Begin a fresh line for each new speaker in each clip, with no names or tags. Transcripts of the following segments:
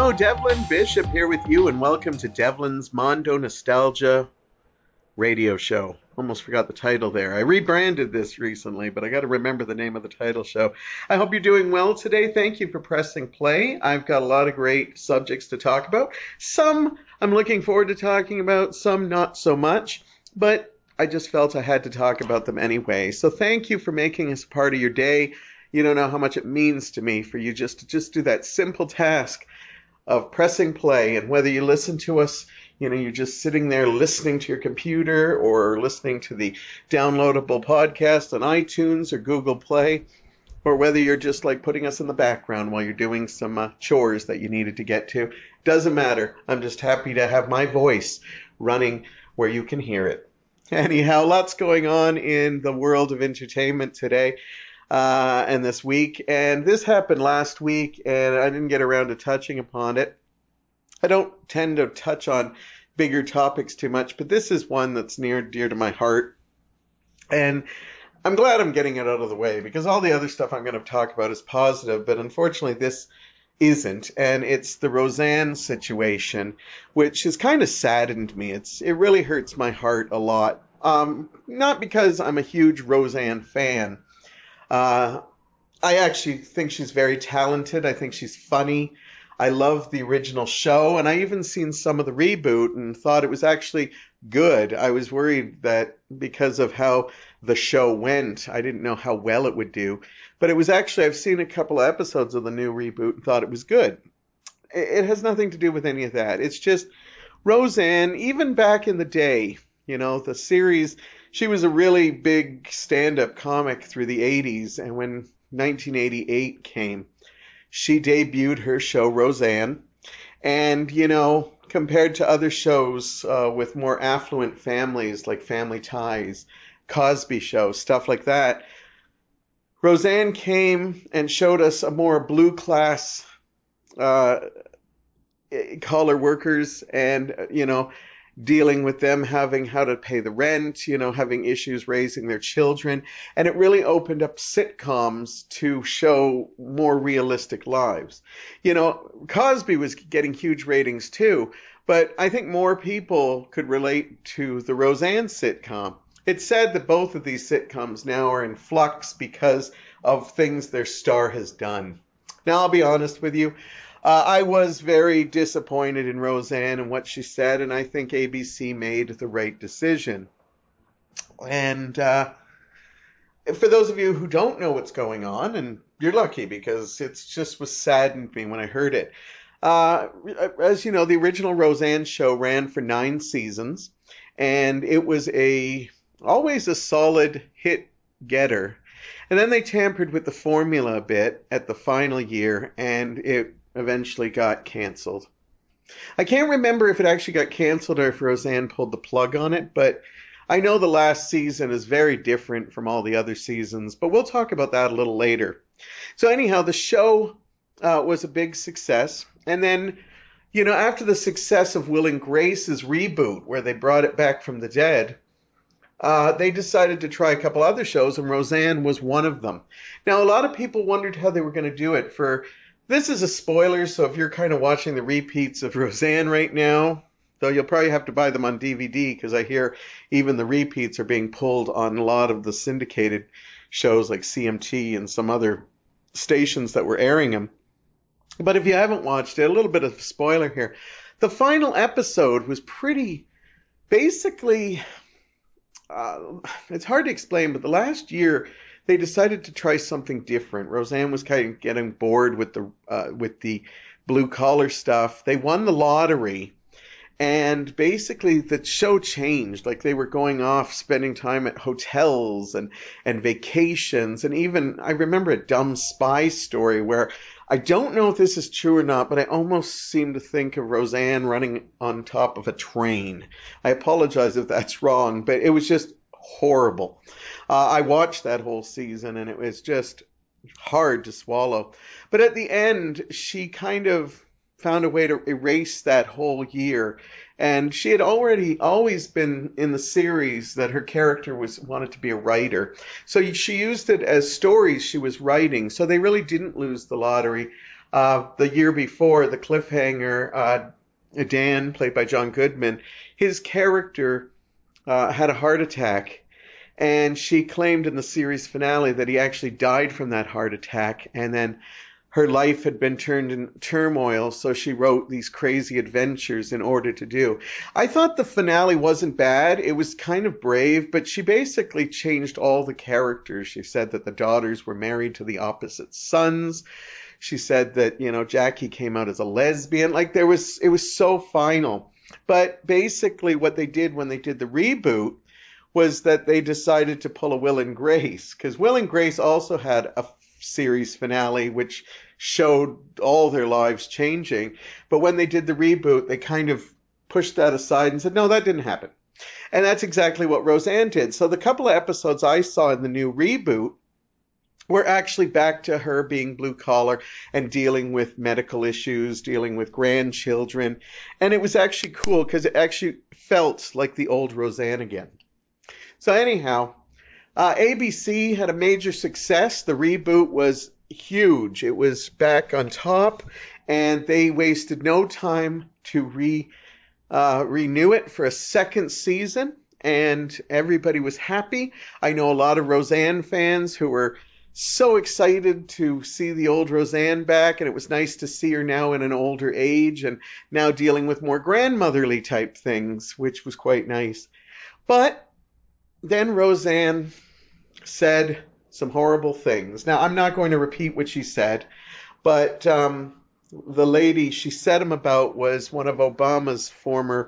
Hello, Devlin Bishop here with you, and welcome to Devlin's Mondo Nostalgia radio show. Almost forgot the title there. I rebranded this recently, but I got to remember the name of the title show. I hope you're doing well today. Thank you for pressing play. I've got a lot of great subjects to talk about. Some I'm looking forward to talking about, some not so much, but I just felt I had to talk about them anyway. So thank you for making us part of your day. You don't know how much it means to me for you just to do that simple task of pressing play. And whether you listen to us, you're just sitting there listening to your computer or listening to the downloadable podcast on iTunes or Google Play, or whether you're just like putting us in the background while you're doing some chores that you needed to get to. Doesn't matter. I'm just happy to have my voice running where you can hear it. Anyhow, lots going on in the world of entertainment today. And this week, and this happened last week, and I didn't get around to touching upon it. I don't tend to touch on bigger topics too much, but this is one that's near and dear to my heart, and I'm glad I'm getting it out of the way, because all the other stuff I'm going to talk about is positive, but unfortunately this isn't, and it's the Roseanne situation, which has kind of saddened me. It really hurts my heart a lot, not because I'm a huge Roseanne fan. I actually think she's very talented. I think she's funny. I love the original show, and I even seen some of the reboot and thought it was actually good. I was worried that because of how the show went, I didn't know how well it would do. But it was actually, I've seen a couple of episodes of the new reboot and thought it was good. It has nothing to do with any of that. It's just Roseanne, even back in the day, the series, she was a really big stand-up comic through the 80s, and when 1988 came, she debuted her show Roseanne, and, compared to other shows with more affluent families like Family Ties, Cosby Show, stuff like that, Roseanne came and showed us a more blue-class collar workers and, dealing with them having how to pay the rent, having issues raising their children. And it really opened up sitcoms to show more realistic lives. Cosby was getting huge ratings too, but I think more people could relate to the Roseanne sitcom. It's sad that both of these sitcoms now are in flux because of things their star has done. Now, I'll be honest with you. I was very disappointed in Roseanne and what she said, and I think ABC made the right decision. And for those of you who don't know what's going on, and you're lucky because it just was saddened me when I heard it. As you know, the original Roseanne show ran for 9 seasons, and it was always a solid hit getter. And then they tampered with the formula a bit at the final year, and it eventually got canceled. I can't remember if it actually got canceled or if Roseanne pulled the plug on it, but I know the last season is very different from all the other seasons, but we'll talk about that a little later. So anyhow, the show was a big success, and then, after the success of Will and Grace's reboot, where they brought it back from the dead, they decided to try a couple other shows, and Roseanne was one of them. Now, a lot of people wondered how they were going to do it. This is a spoiler, so if you're kind of watching the repeats of Roseanne right now, though you'll probably have to buy them on DVD, because I hear even the repeats are being pulled on a lot of the syndicated shows like CMT and some other stations that were airing them. But if you haven't watched it, a little bit of spoiler here. The final episode was pretty, basically, it's hard to explain, but the last year they decided to try something different. Roseanne was kind of getting bored with the blue collar stuff. They won the lottery, and basically the show changed. Like, they were going off spending time at hotels and vacations, and even I remember a dumb spy story where I don't know if this is true or not, but I almost seem to think of Roseanne running on top of a train. I apologize if that's wrong, but it was just horrible. I watched that whole season, and it was just hard to swallow. But at the end, she kind of found a way to erase that whole year. And she had always been in the series that her character wanted to be a writer. So she used it as stories she was writing. So they really didn't lose the lottery. The year before, the cliffhanger, Dan, played by John Goodman, his character had a heart attack, and she claimed in the series finale that he actually died from that heart attack, and then her life had been turned in turmoil, so she wrote these crazy adventures in order to do. I thought the finale wasn't bad. It was kind of brave, but she basically changed all the characters. She said that the daughters were married to the opposite sons. She said that, Jackie came out as a lesbian. Like it was so final. But basically what they did when they did the reboot was that they decided to pull a Will and Grace, because Will and Grace also had a series finale which showed all their lives changing. But when they did the reboot, they kind of pushed that aside and said, no, that didn't happen. And that's exactly what Roseanne did. So the couple of episodes I saw in the new reboot were actually back to her being blue collar and dealing with medical issues, dealing with grandchildren. And it was actually cool because it actually felt like the old Roseanne again. So anyhow, ABC had a major success. The reboot was huge. It was back on top, and they wasted no time to renew it for a second season, and everybody was happy. I know a lot of Roseanne fans who were so excited to see the old Roseanne back, and it was nice to see her now in an older age and now dealing with more grandmotherly type things, which was quite nice. But then Roseanne said some horrible things. Now, I'm not going to repeat what she said, but the lady she said them about was one of Obama's former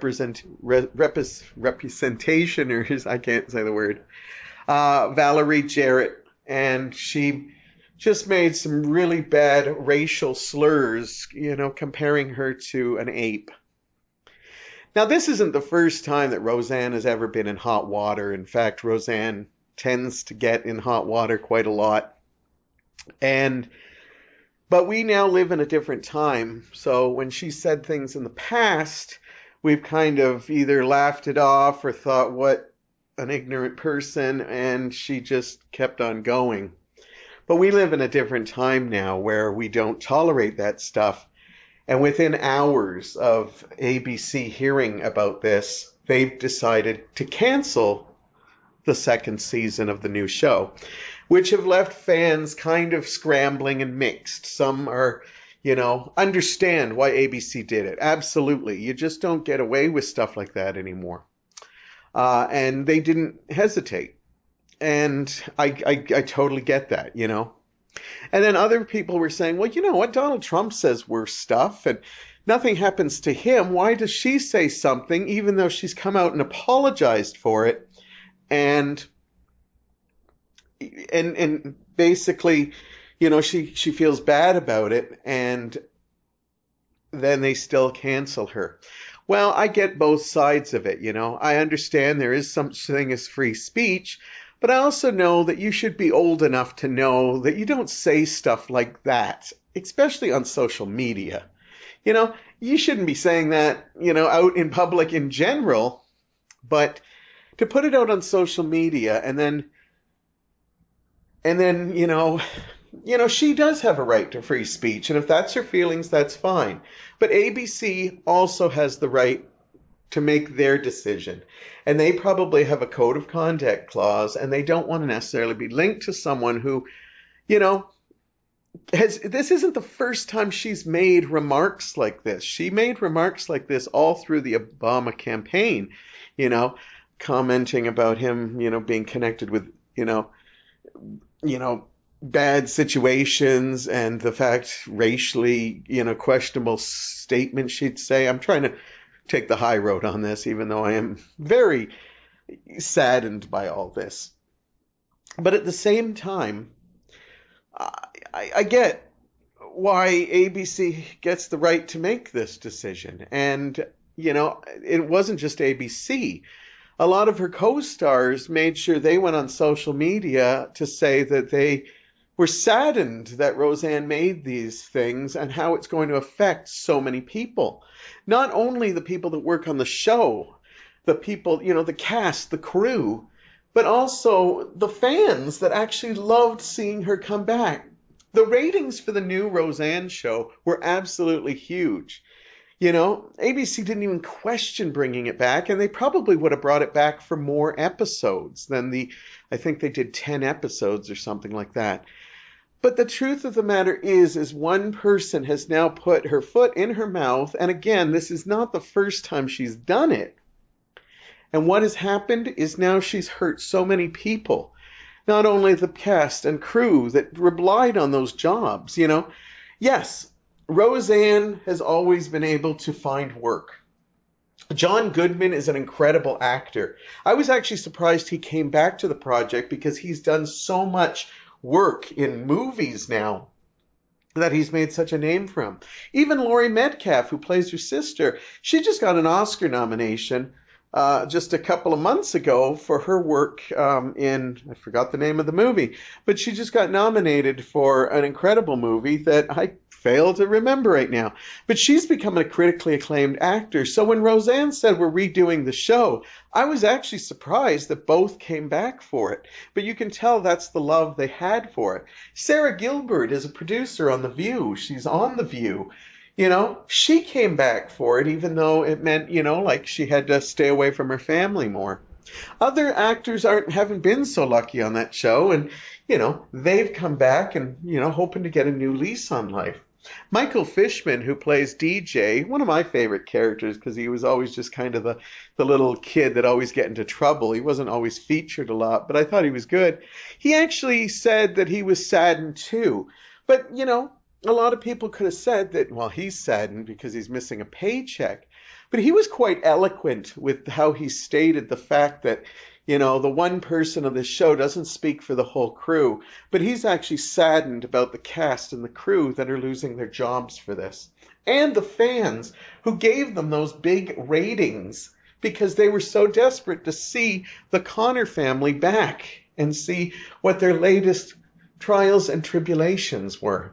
representationers, I can't say the word, Valerie Jarrett, and she just made some really bad racial slurs, comparing her to an ape. Now, this isn't the first time that Roseanne has ever been in hot water. In fact, Roseanne tends to get in hot water quite a lot. But we now live in a different time. So when she said things in the past, we've kind of either laughed it off or thought, what an ignorant person, and she just kept on going. But we live in a different time now where we don't tolerate that stuff. And within hours of ABC hearing about this, they've decided to cancel the second season of the new show, which have left fans kind of scrambling and mixed. Some are, understand why ABC did it. Absolutely. You just don't get away with stuff like that anymore. And they didn't hesitate. And I totally get that, And then other people were saying, well, you know what? Donald Trump says worse stuff and nothing happens to him. Why does she say something even though she's come out and apologized for it? And basically, she feels bad about it, and then they still cancel her. Well, I get both sides of it, I understand there is such thing as free speech, but I also know that you should be old enough to know that you don't say stuff like that, especially on social media. You shouldn't be saying that, out in public in general, but to put it out on social media and then, she does have a right to free speech. And if that's her feelings, that's fine. But ABC also has the right to make their decision. And they probably have a code of conduct clause, and they don't want to necessarily be linked to someone who, this isn't the first time she's made remarks like this. She made remarks like this all through the Obama campaign, commenting about him, being connected with, bad situations and the fact racially, questionable statements she'd say. I'm trying to take the high road on this, even though I am very saddened by all this. But at the same time, I get why ABC gets the right to make this decision. And, it wasn't just ABC. A lot of her co-stars made sure they went on social media to say that they were saddened that Roseanne made these things and how it's going to affect so many people. Not only the people that work on the show, the people, the cast, the crew, but also the fans that actually loved seeing her come back. The ratings for the new Roseanne show were absolutely huge. You know, ABC didn't even question bringing it back, and they probably would have brought it back for more episodes than I think they did 10 episodes or something like that. But the truth of the matter is one person has now put her foot in her mouth, and again, this is not the first time she's done it. And what has happened is now she's hurt so many people. Not only the cast and crew that relied on those jobs, you know. Yes, Roseanne has always been able to find work. John Goodman is an incredible actor. I was actually surprised he came back to the project because he's done so much work in movies now that he's made such a name for him. Even Laurie Metcalf, who plays her sister, she just got an Oscar nomination just a couple of months ago for her work I forgot the name of the movie, but she just got nominated for an incredible movie that I fail to remember right now. But she's become a critically acclaimed actor. So when Roseanne said we're redoing the show, I was actually surprised that both came back for it. But you can tell that's the love they had for it. Sarah Gilbert is a producer on The View. She's on The View. You know, she came back for it, even though it meant, you know, like she had to stay away from her family more. Other actors haven't been so lucky on that show, and, you know, they've come back and, you know, hoping to get a new lease on life. Michael Fishman, who plays DJ, one of my favorite characters because he was always just kind of the little kid that always get into trouble. He wasn't always featured a lot, but I thought he was good. He actually said that he was saddened too. But, you know, a lot of people could have said that, well, he's saddened because he's missing a paycheck. But he was quite eloquent with how he stated the fact that, you know, the one person of this show doesn't speak for the whole crew, but he's actually saddened about the cast and the crew that are losing their jobs for this. And the fans who gave them those big ratings because they were so desperate to see the Connor family back and see what their latest trials and tribulations were.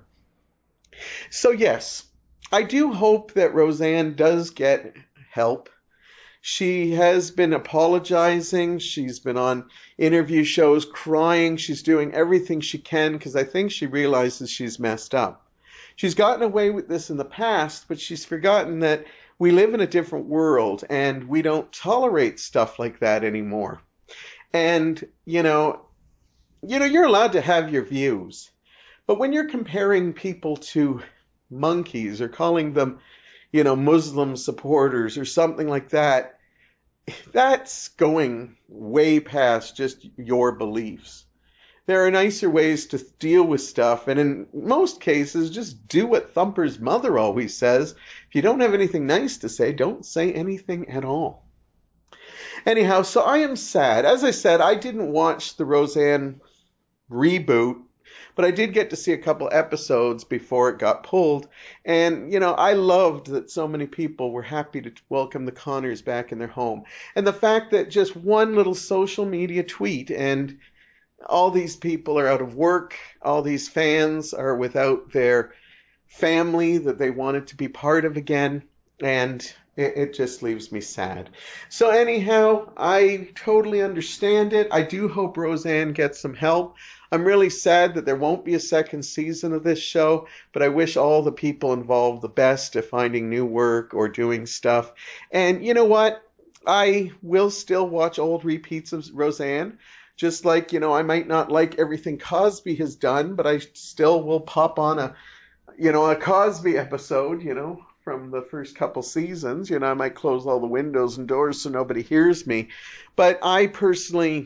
So yes, I do hope that Roseanne does get help. She has been apologizing. She's been on interview shows crying. She's doing everything she can because I think she realizes she's messed up. She's gotten away with this in the past, but she's forgotten that we live in a different world and we don't tolerate stuff like that anymore. And, you're allowed to have your views. But when you're comparing people to monkeys or calling them Muslim supporters or something like that, that's going way past just your beliefs. There are nicer ways to deal with stuff, and in most cases, just do what Thumper's mother always says. If you don't have anything nice to say, don't say anything at all. Anyhow, so I am sad. As I said, I didn't watch the Roseanne reboot, but I did get to see a couple episodes before it got pulled. And, I loved that so many people were happy to welcome the Connors back in their home. And the fact that just one little social media tweet and all these people are out of work, all these fans are without their family that they wanted to be part of again, and it just leaves me sad. So anyhow, I totally understand it. I do hope Roseanne gets some help. I'm really sad that there won't be a second season of this show, but I wish all the people involved the best of finding new work or doing stuff. And you know what? I will still watch old repeats of Roseanne. Just like, I might not like everything Cosby has done, but I still will pop on a Cosby episode, from the first couple seasons. I might close all the windows and doors so nobody hears me. But I personally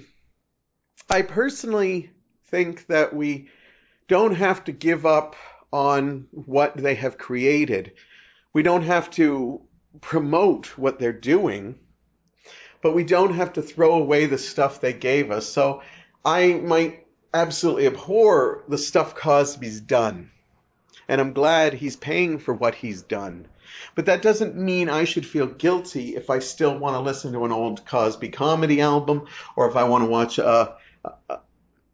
think that we don't have to give up on what they have created. We don't have to promote what they're doing, but we don't have to throw away the stuff they gave us. So I might absolutely abhor the stuff Cosby's done, and I'm glad he's paying for what he's done. But that doesn't mean I should feel guilty if I still want to listen to an old Cosby comedy album, or if I want to watch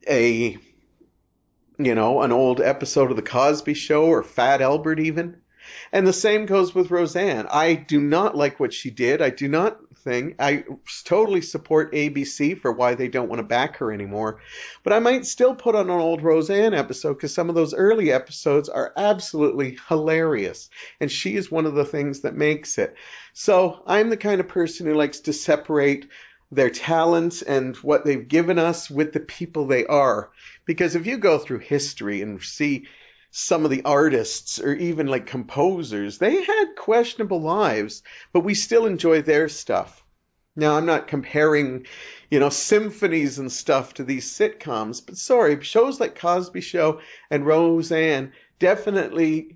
an old episode of The Cosby Show or Fat Albert even. And the same goes with Roseanne. I do not like what she did. I do not think I totally support ABC for why they don't want to back her anymore. But I might still put on an old Roseanne episode because some of those early episodes are absolutely hilarious. And she is one of the things that makes it. So I'm the kind of person who likes to separate their talents and what they've given us with the people they are. Because if you go through history and see some of the artists or even like composers, they had questionable lives, but we still enjoy their stuff. Now, I'm not comparing, symphonies and stuff to these sitcoms, but sorry, shows like Cosby Show and Roseanne definitely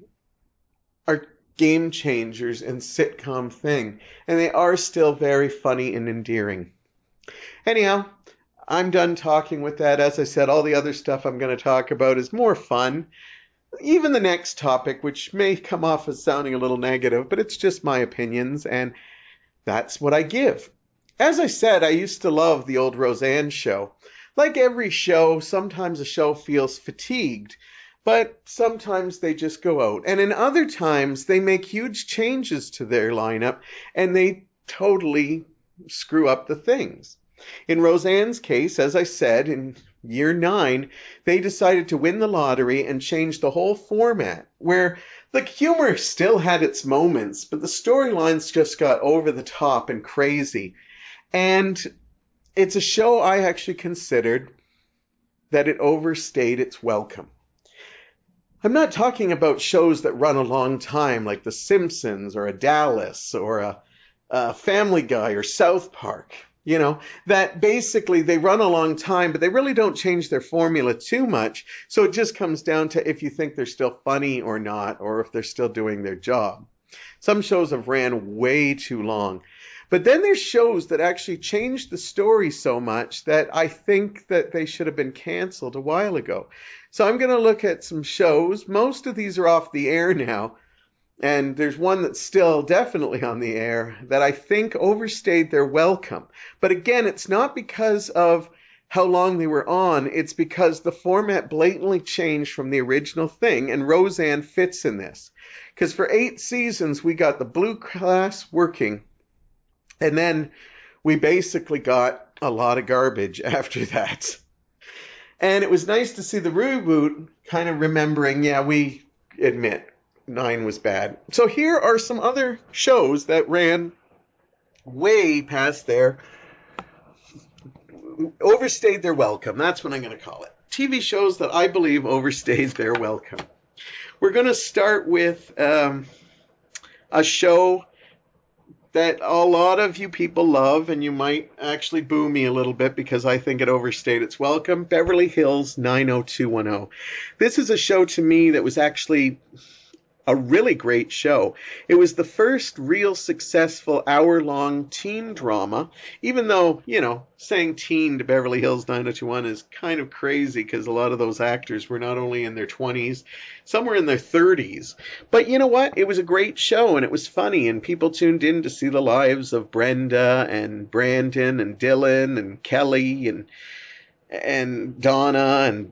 are game changers in sitcom thing, and they are still very funny and endearing. Anyhow, I'm done talking with that. As I said, all the other stuff I'm going to talk about is more fun. Even the next topic, which may come off as sounding a little negative, but it's just my opinions, and that's what I give. As I said, I used to love the old Roseanne show. Like every show, sometimes a show feels fatigued, but sometimes they just go out. And in other times, they make huge changes to their lineup, and they totally screw up the things. In Roseanne's case, as I said, in year 9, they decided to win the lottery and change the whole format, where the humor still had its moments, but the storylines just got over the top and crazy. And it's a show I actually considered that it overstayed its welcome. I'm not talking about shows that run a long time, like The Simpsons or a Dallas or a Family Guy or South Park. That basically they run a long time, but they really don't change their formula too much. So it just comes down to if you think they're still funny or not, or if they're still doing their job. Some shows have ran way too long. But then there's shows that actually change the story so much that I think that they should have been canceled a while ago. So I'm going to look at some shows. Most of these are off the air now. And there's one that's still definitely on the air that I think overstayed their welcome. But again, it's not because of how long they were on. It's because the format blatantly changed from the original thing, and Roseanne fits in this. Because for 8 seasons, we got the blue class working, and then we basically got a lot of garbage after that. And it was nice to see the reboot kind of remembering, we admit, 9 was bad. So here are some other shows that ran way past overstayed their welcome. That's what I'm going to call it. TV shows that I believe overstayed their welcome. We're going to start with a show that a lot of you people love, and you might actually boo me a little bit because I think it overstayed its welcome. Beverly Hills 90210. This is a show to me that was actually a really great show. It was the first real successful hour-long teen drama, even though, saying teen to Beverly Hills 90210 is kind of crazy because a lot of those actors were not only in their 20s, some were in their 30s. But you know what? It was a great show, and it was funny, and people tuned in to see the lives of Brenda and Brandon and Dylan and Kelly and Donna and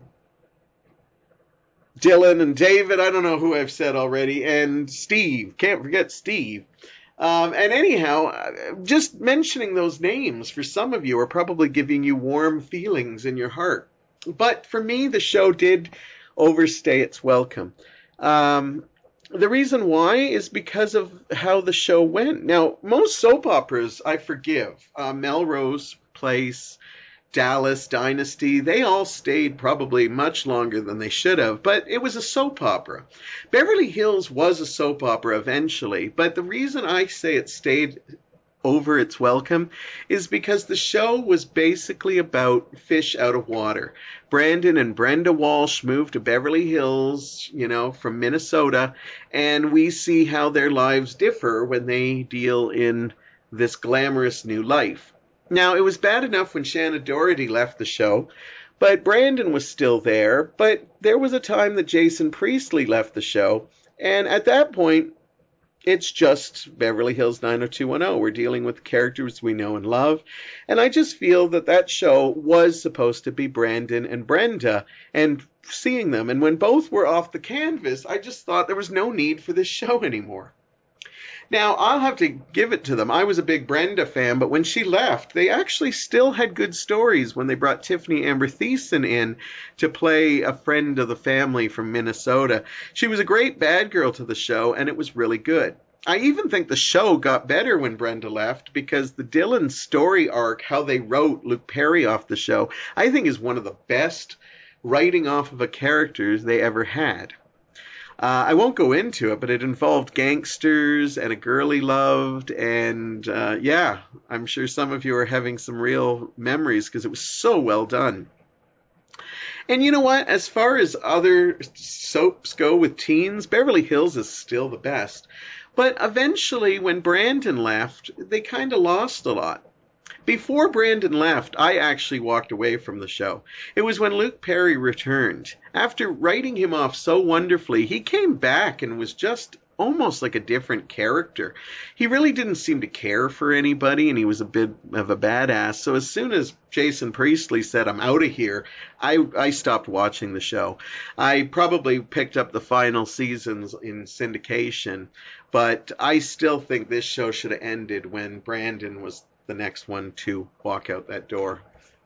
Dylan and David, I don't know who I've said already, and Steve. Can't forget Steve. And anyhow, just mentioning those names for some of you are probably giving you warm feelings in your heart. But for me, the show did overstay its welcome. The reason why is because of how the show went. Now, most soap operas I forgive. Melrose Place, Dallas, Dynasty, they all stayed probably much longer than they should have, but it was a soap opera. Beverly Hills was a soap opera eventually, but the reason I say it stayed over its welcome is because the show was basically about fish out of water. Brandon and Brenda Walsh moved to Beverly Hills, from Minnesota, and we see how their lives differ when they deal in this glamorous new life. Now, it was bad enough when Shannon Doherty left the show, but Brandon was still there. But there was a time that Jason Priestley left the show, and at that point, It's just Beverly Hills 90210. We're dealing with characters we know and love. And I just feel that that show was supposed to be Brandon and Brenda and seeing them. And when both were off the canvas, I just thought there was no need for this show anymore. Now, I'll have to give it to them. I was a big Brenda fan, but when she left, they actually still had good stories when they brought Tiffany Amber Thiessen in to play a friend of the family from Minnesota. She was a great bad girl to the show, and it was really good. I even think the show got better when Brenda left because the Dylan story arc, how they wrote Luke Perry off the show, I think is one of the best writing off of a character they ever had. I won't go into it, but it involved gangsters and a girl he loved. And yeah, I'm sure some of you are having some real memories because it was so well done. And you know what? As far as other soaps go with teens, Beverly Hills is still the best. But eventually, when Brandon left, they kind of lost a lot. Before Brandon left, I actually walked away from the show. It was when Luke Perry returned. After writing him off so wonderfully, he came back and was just almost like a different character. He really didn't seem to care for anybody, and he was a bit of a badass. So as soon as Jason Priestley said, "I'm out of here," I stopped watching the show. I probably picked up the final seasons in syndication, but I still think this show should have ended when Brandon was the next one to walk out that door.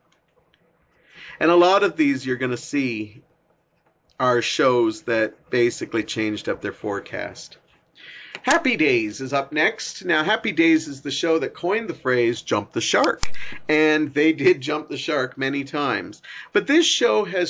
And a lot of these you're going to see are shows that basically changed up their forecast. Happy Days is up next. Now, Happy Days is the show that coined the phrase jump the shark. And they did jump the shark many times. But this show has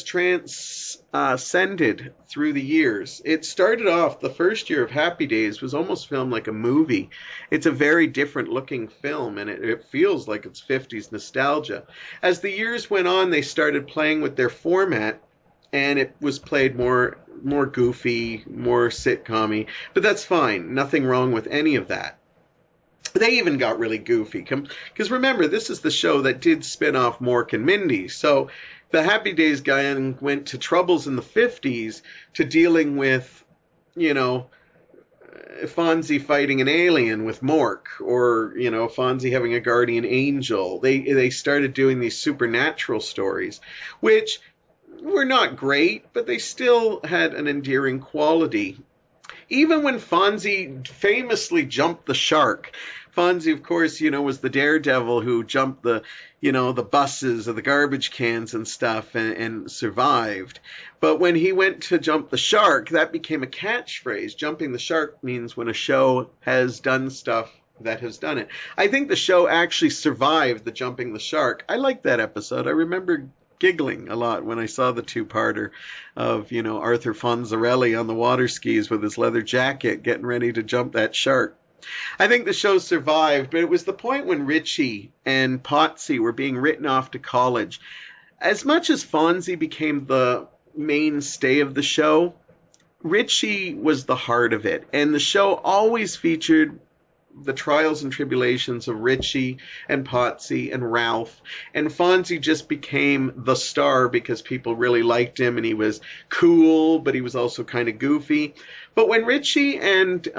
transcended through the years. It started off, the first year of Happy Days was almost filmed like a movie. It's a very different looking film, and it feels like it's 50s nostalgia. As the years went on, they started playing with their format, and it was played more goofy, more sitcom-y, but that's fine. Nothing wrong with any of that. They even got really goofy, because remember, this is the show that did spin off Mork and Mindy, so the Happy Days guy went to troubles in the 50s to dealing with, you know, Fonzie fighting an alien with Mork, or, you know, Fonzie having a guardian angel. They started doing these supernatural stories, which were not great, but they still had an endearing quality. Even when Fonzie famously jumped the shark, Fonzie, of course, you know, was the daredevil who jumped the, you know, the buses or the garbage cans and stuff and survived. But when he went to jump the shark, that became a catchphrase. Jumping the shark means when a show has done stuff that has done it. I think the show actually survived the jumping the shark. I liked that episode. I remember giggling a lot when I saw the two-parter of, you know, Arthur Fonzarelli on the water skis with his leather jacket getting ready to jump that shark. I think the show survived, but it was the point when Richie and Potsy were being written off to college. As much as Fonzie became the mainstay of the show, Richie was the heart of it, and the show always featured the trials and tribulations of Richie and Potsy and Ralph, and Fonzie just became the star because people really liked him, and he was cool, but he was also kind of goofy. But when Richie and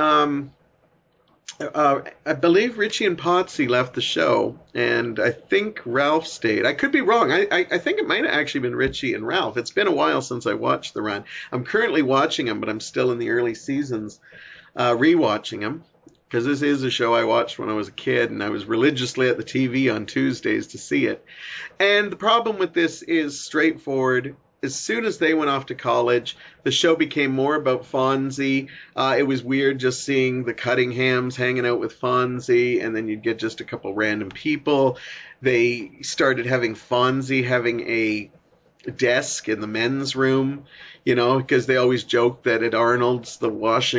I believe Richie and Potsy left the show, and I think Ralph stayed. I could be wrong. I think it might have actually been Richie and Ralph. It's been a while since I watched the run. I'm currently watching them, but I'm still in the early seasons rewatching them, because this is a show I watched when I was a kid, and I was religiously at the TV on Tuesdays to see it. And the problem with this is straightforward. As soon as they went off to college, the show became more about Fonzie. It was weird just seeing the Cuttinghams hanging out with Fonzie, and then you'd get just a couple random people. They started having Fonzie having a desk in the men's room, you know, because they always joked that at Arnold's, the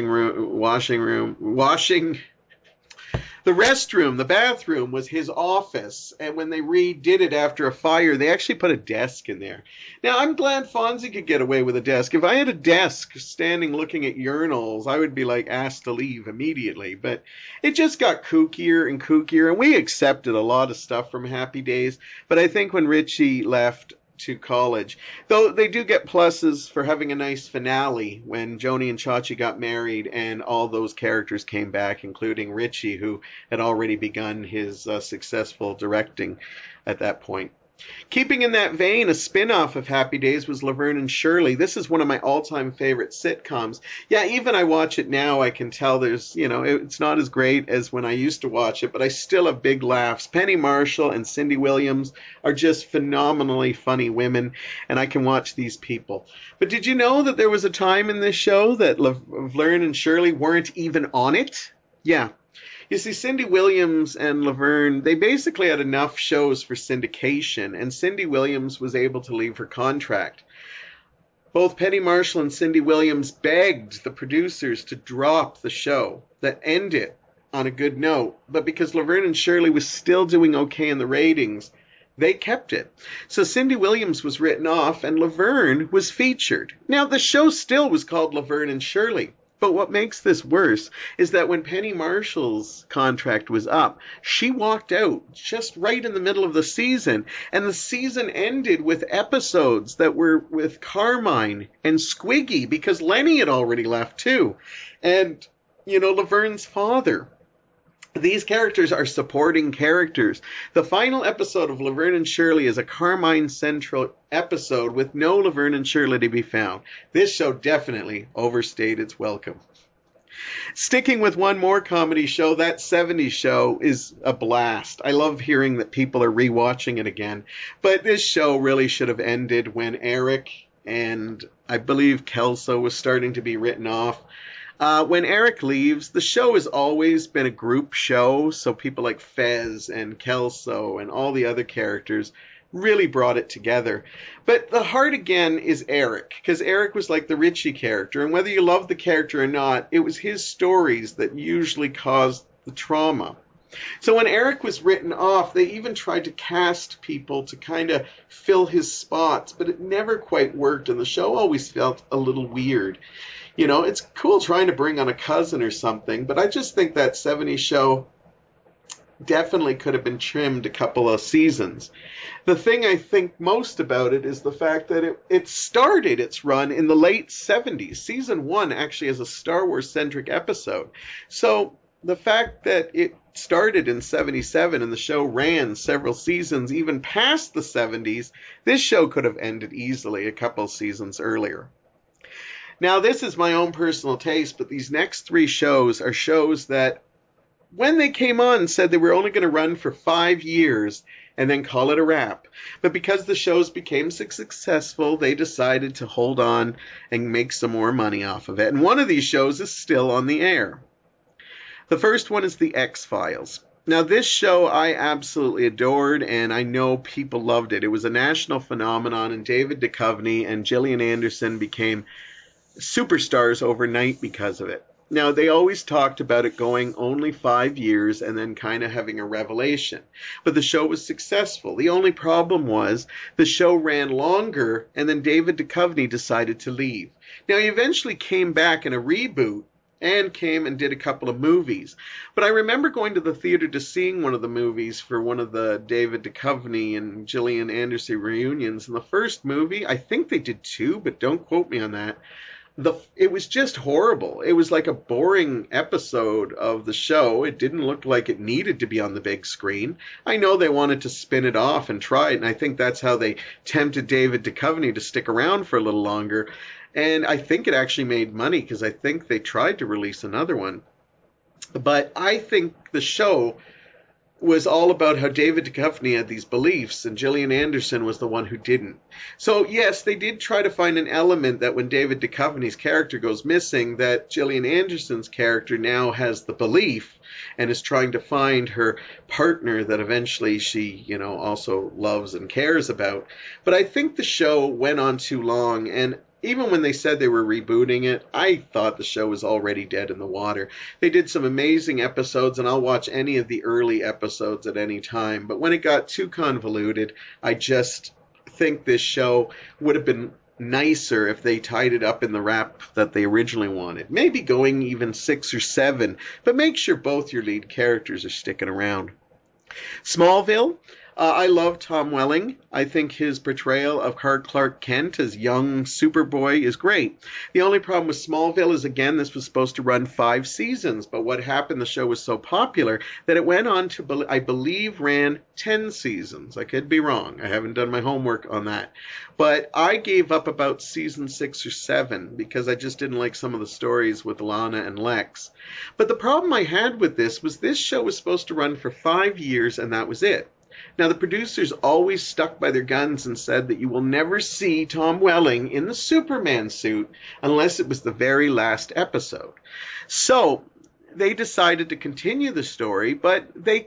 the bathroom was his office, and when they redid it after a fire, they actually put a desk in there. Now, I'm glad Fonzie could get away with a desk. If I had a desk standing looking at urinals, I would be like asked to leave immediately, but it just got kookier and kookier, and we accepted a lot of stuff from Happy Days, but I think when Richie left, to college. Though they do get pluses for having a nice finale when Joni and Chachi got married and all those characters came back, including Richie, who had already begun his successful directing at that point. Keeping in that vein, a spin-off of Happy Days was Laverne and Shirley. This is one of my all-time favorite sitcoms. Yeah, even I watch it now, I can tell there's, it's not as great as when I used to watch it, but I still have big laughs. Penny Marshall and Cindy Williams are just phenomenally funny women, and I can watch these people. But did you know that there was a time in this show that Laverne and Shirley weren't even on it? Yeah. You see, Cindy Williams and Laverne, they basically had enough shows for syndication, and Cindy Williams was able to leave her contract. Both Penny Marshall and Cindy Williams begged the producers to drop the show, that end it on a good note, but because Laverne and Shirley was still doing okay in the ratings, they kept it. So Cindy Williams was written off, and Laverne was featured. Now, the show still was called Laverne and Shirley. But what makes this worse is that when Penny Marshall's contract was up, she walked out just right in the middle of the season. And the season ended with episodes that were with Carmine and Squiggy because Lenny had already left too. And, Laverne's father. These characters are supporting characters. The final episode of Laverne and Shirley is a Carmine Central episode with no Laverne and Shirley to be found. This show definitely overstayed its welcome. Sticking with one more comedy show, that 70s show is a blast. I love hearing that people are rewatching it again. But this show really should have ended when Eric and I believe Kelso was starting to be written off. When Eric leaves, the show has always been a group show, so people like Fez and Kelso and all the other characters really brought it together. But the heart again is Eric, because Eric was like the Richie character, and whether you love the character or not, it was his stories that usually caused the trauma. So when Eric was written off, they even tried to cast people to kind of fill his spots, but it never quite worked, and the show always felt a little weird. It's cool trying to bring on a cousin or something, but I just think that 70s show definitely could have been trimmed a couple of seasons. The thing I think most about it is the fact that it started its run in the late 70s. Season 1 actually has a Star Wars-centric episode. So the fact that it started in 77 and the show ran several seasons even past the 70s, this show could have ended easily a couple seasons earlier. Now, this is my own personal taste, but these next three shows are shows that, when they came on, said they were only going to run for 5 years and then call it a wrap. But because the shows became so successful, they decided to hold on and make some more money off of it. And one of these shows is still on the air. The first one is The X-Files. Now, this show I absolutely adored, and I know people loved it. It was a national phenomenon, and David Duchovny and Gillian Anderson became superstars overnight because of it. Now, they always talked about it going only 5 years and then kind of having a revelation. But the show was successful. The only problem was the show ran longer, and then David Duchovny decided to leave. Now, he eventually came back in a reboot and came and did a couple of movies. But I remember going to the theater to seeing one of the movies for one of the David Duchovny and Gillian Anderson reunions. And the first movie, I think they did 2, but don't quote me on that. It was just horrible. It was like a boring episode of the show. It didn't look like it needed to be on the big screen. I know they wanted to spin it off and try it, and I think that's how they tempted David Duchovny to stick around for a little longer. And I think it actually made money because I think they tried to release another one. But I think the show was all about how David Duchovny had these beliefs and Gillian Anderson was the one who didn't. So yes, they did try to find an element that when David Duchovny's character goes missing, that Gillian Anderson's character now has the belief and is trying to find her partner that eventually she, also loves and cares about. But I think the show went on too long, and even when they said they were rebooting it, I thought the show was already dead in the water. They did some amazing episodes, and I'll watch any of the early episodes at any time. But when it got too convoluted, I just think this show would have been nicer if they tied it up in the wrap that they originally wanted. Maybe going even 6 or 7, but make sure both your lead characters are sticking around. Smallville. I love Tom Welling. I think his portrayal of Clark Kent as young Superboy is great. The only problem with Smallville is, again, this was supposed to run 5 seasons, but what happened, the show was so popular that it went on to, I believe, ran 10 seasons. I could be wrong. I haven't done my homework on that. But I gave up about season 6 or 7 because I just didn't like some of the stories with Lana and Lex. But the problem I had with this was this show was supposed to run for 5 years, and that was it. Now, the producers always stuck by their guns and said that you will never see Tom Welling in the Superman suit unless it was the very last episode. So they decided to continue the story, but they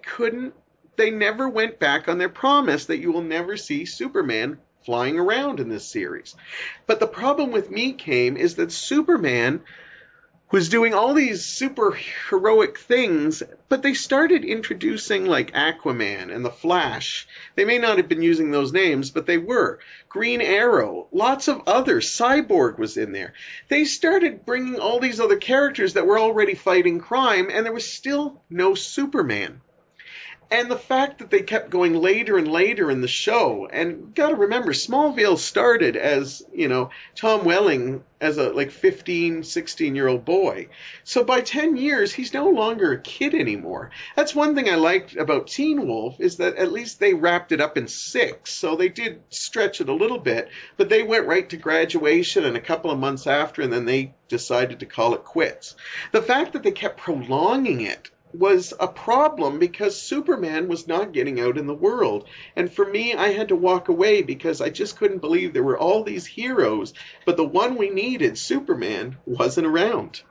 never went back on their promise that you will never see Superman flying around in this series. But the problem with me is that Superman was doing all these super heroic things, but they started introducing like Aquaman and the Flash. They may not have been using those names, but they were. Green Arrow, lots of others. Cyborg was in there. They started bringing all these other characters that were already fighting crime, and there was still no Superman. And the fact that they kept going later and later in the show, and got to remember, Smallville started as, Tom Welling as a 15, 16-year-old boy. So by 10 years, he's no longer a kid anymore. That's one thing I liked about Teen Wolf, is that at least they wrapped it up in 6. So they did stretch it a little bit, but they went right to graduation and a couple of months after, and then they decided to call it quits. The fact that they kept prolonging it was a problem because Superman was not getting out in the world. And for me, I had to walk away because I just couldn't believe there were all these heroes, but the one we needed, Superman, wasn't around.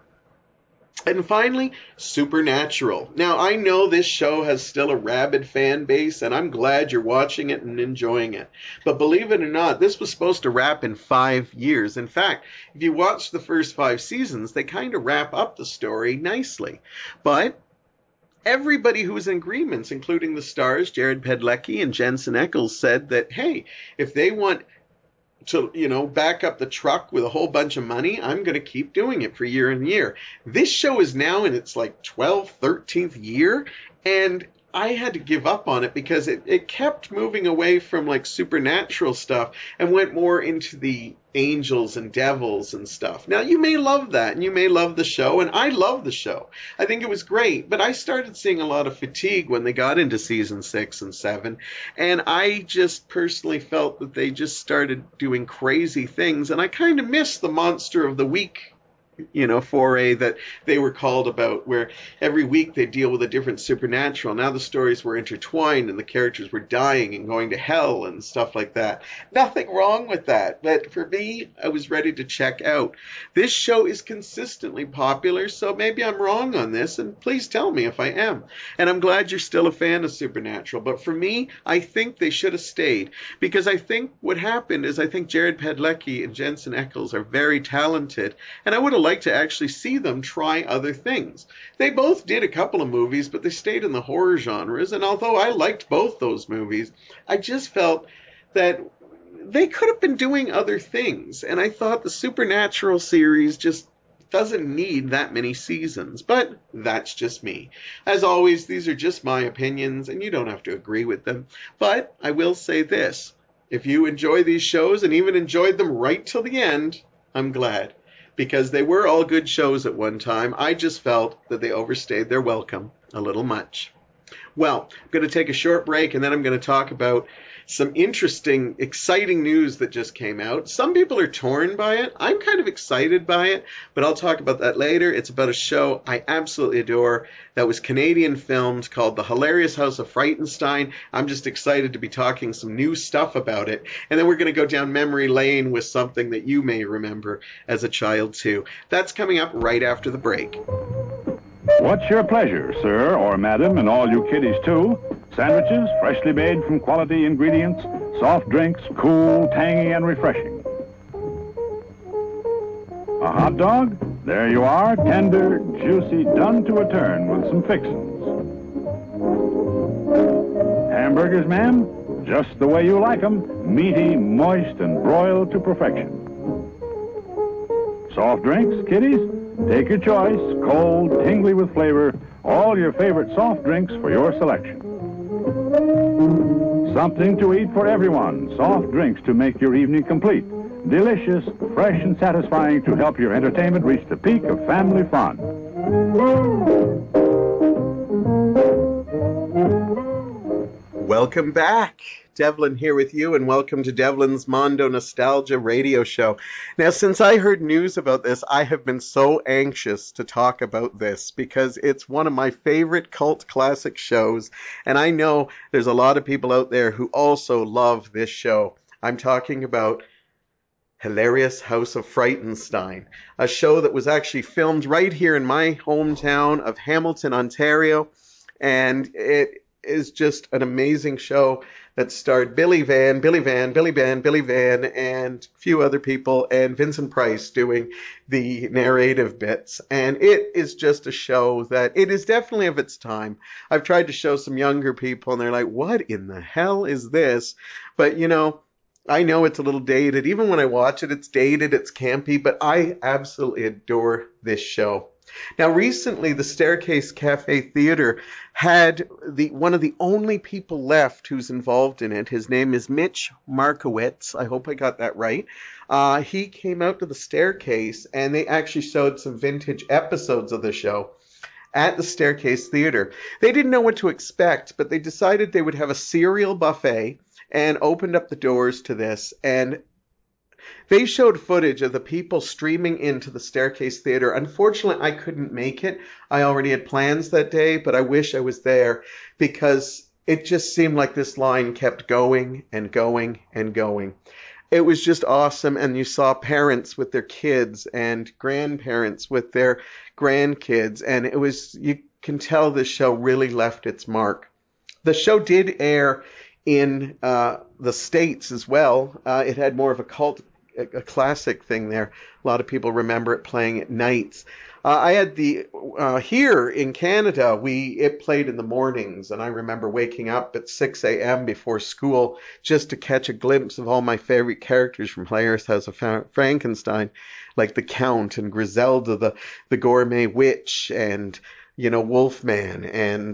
And finally, Supernatural. Now, I know this show has still a rabid fan base, and I'm glad you're watching it and enjoying it. But believe it or not, this was supposed to wrap in 5 years. In fact, if you watch the first 5 seasons, they kind of wrap up the story nicely. But everybody who was in agreements, including the stars, Jared Padalecki and Jensen Ackles, said that, hey, if they want to, back up the truck with a whole bunch of money, I'm going to keep doing it for year and year. This show is now in its 12th, 13th year, and I had to give up on it because it kept moving away from supernatural stuff and went more into the angels and devils and stuff. Now, you may love that, and you may love the show, and I love the show. I think it was great, but I started seeing a lot of fatigue when they got into season 6 and 7, and I just personally felt that they just started doing crazy things, and I kind of missed the Monster of the Week foray that they were called about, where every week they deal with a different supernatural. Now the stories were intertwined and the characters were dying and going to hell and stuff like that. Nothing wrong with that, but for me, I was ready to check out. This show is consistently popular, so maybe I'm wrong on this, and please tell me if I am. And I'm glad you're still a fan of Supernatural, but for me, I think they should have stayed, because I think what happened is I think Jared Padalecki and Jensen Ackles are very talented, and I would have liked to actually see them try other things. They both did a couple of movies, but they stayed in the horror genres, and although I liked both those movies, I just felt that they could have been doing other things, and I thought the Supernatural series just doesn't need that many seasons, but that's just me. As always, these are just my opinions, and you don't have to agree with them, but I will say this. If you enjoy these shows and even enjoyed them right till the end, I'm glad, because they were all good shows at one time. I just felt that they overstayed their welcome a little much. Well, I'm going to take a short break, and then I'm going to talk about some interesting, exciting news that just came out. Some people are torn by it. I'm kind of excited by it, but I'll talk about that later. It's about a show I absolutely adore that was Canadian filmed called The Hilarious House of Frightenstein. I'm just excited to be talking some new stuff about it. And then we're going to go down memory lane with something that you may remember as a child too. That's coming up right after the break.
What's your pleasure, sir or madam, and all you kiddies too? Sandwiches, freshly made from quality ingredients, soft drinks, cool, tangy, and refreshing. A hot dog? There you are, tender, juicy, done to a turn with some fixins. Hamburgers, ma'am? Just the way you like 'em, meaty, moist, and broiled to perfection. Soft drinks, kiddies? Take your choice, cold, tingly with flavor, all your favorite soft drinks for your selection. Something to eat for everyone. Soft drinks to make your evening complete. Delicious, fresh, and satisfying to help your entertainment reach the peak of family fun.
Welcome back. Devlin here with you, and welcome to Devlin's Mondo Nostalgia radio show. Now, since I heard news about this, I have been so anxious to talk about this because it's one of my favorite cult classic shows, and I know there's a lot of people out there who also love this show. I'm talking about Hilarious House of Frightenstein, a show that was actually filmed right here in my hometown of Hamilton, Ontario, and it is just an amazing show that starred Billy Van, and a few other people, and Vincent Price doing the narrative bits. And it is just a show that it is definitely of its time. I've tried to show some younger people, and they're like, what in the hell is this? But, you know, I know it's a little dated. Even when I watch it, it's dated, it's campy, but I absolutely adore this show. Now, recently, the Staircase Cafe Theater had one of the only people left who's involved in it. His name is Mitch Markowitz. I hope I got that right. He came out to the Staircase, and they actually showed some vintage episodes of the show at the Staircase Theater. They didn't know what to expect, but they decided they would have a cereal buffet and opened up the doors to this, and they showed footage of the people streaming into the Staircase Theater. Unfortunately, I couldn't make it. I already had plans that day, but I wish I was there because it just seemed like this line kept going and going and going. It was just awesome, and you saw parents with their kids and grandparents with their grandkids, and it was, you can tell this show really left its mark. The show did air in the States as well. It had more of a classic thing there. A lot of people remember it playing at nights. I had here in Canada, it played in the mornings, and I remember waking up at 6 a.m. before school just to catch a glimpse of all my favorite characters from Hilarious House of Frankenstein, like the Count and Griselda, the gourmet witch, and Wolfman, and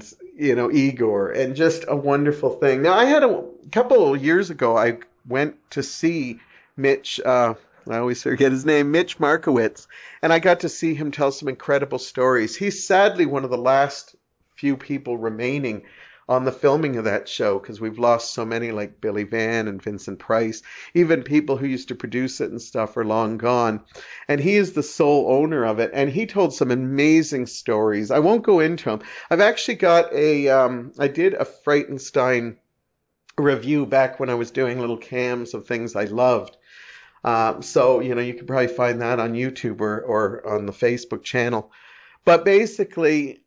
Igor, and just a wonderful thing. Now, I had a couple of years ago, I went to see Mitch, I always forget his name, Mitch Markowitz, and I got to see him tell some incredible stories. He's sadly one of the last few people remaining on the filming of that show, because we've lost so many, like Billy Van and Vincent Price. Even people who used to produce it and stuff are long gone. And he is the sole owner of it, and he told some amazing stories. I won't go into them. I've actually got I did a Frightenstein review back when I was doing little cams of things I loved. So, you can probably find that on YouTube or on the Facebook channel. But basically,